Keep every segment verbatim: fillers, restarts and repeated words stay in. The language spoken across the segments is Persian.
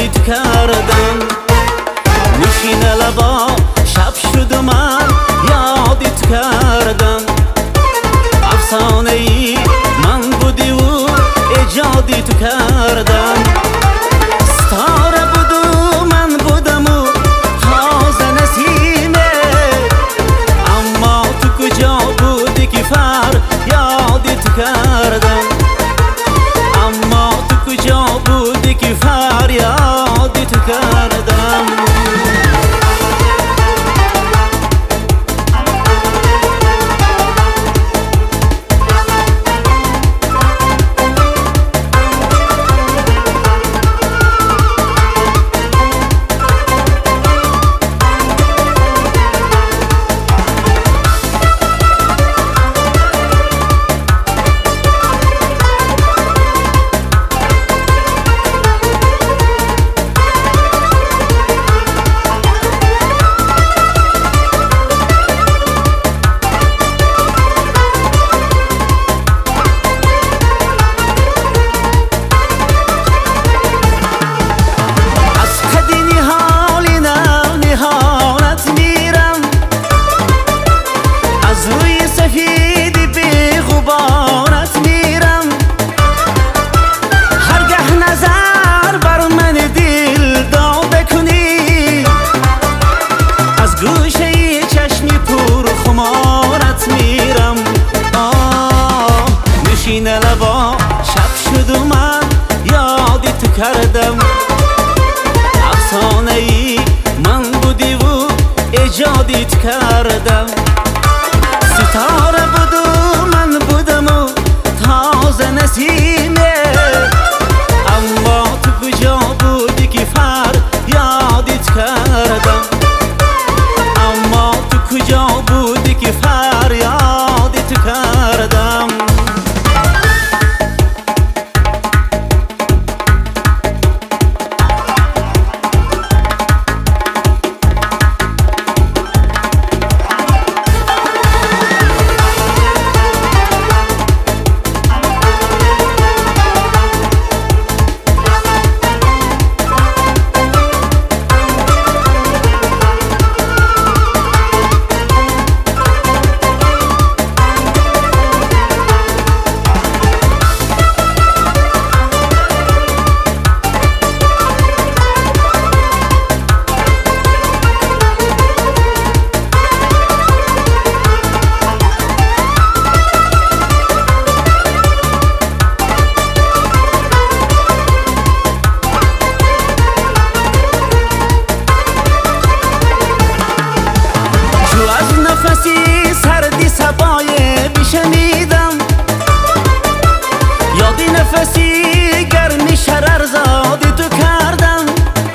ایجادیت کردم. نشینه لبا شب شد و من یادت کردم. افسانه ای من بودی و ایجادیت کردم. ستاره بود و من بودم و تازه نسیمه، اما تو کجا بودی که فر یادت کردم. اما تو کجا بودی که فر یادت کردم. نشینه لبا شب شد و من یادت کردم. افسانه ای من بودی و ایجادیت کردم. ستاره بود و من بودم و تازه نسیمه، اما تو کجا بودی که فر یادت کردم. اما تو کجا بودی که فر یادت کردم. نفسی سردی سبای بشنیدم، یادی نفسی گرمی شرر زادی تو کردم.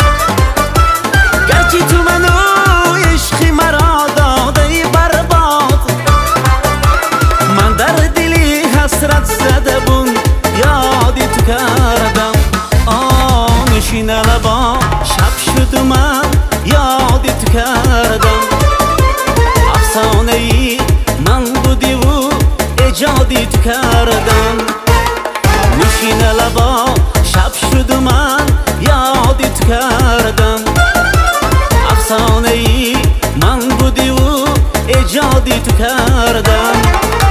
گرچه تو منو عشقی مرا داده برباد، من در دلی حسرت زده بون یادی تو کردم. آه نشینه لبا شب شد و من یادی تو کردم. افسانه ای من بودی و ایجادیت کردم. نشینه لبا شب شد و من یادیت کردم. افسانه ای من بودی و ایجادیت کردم.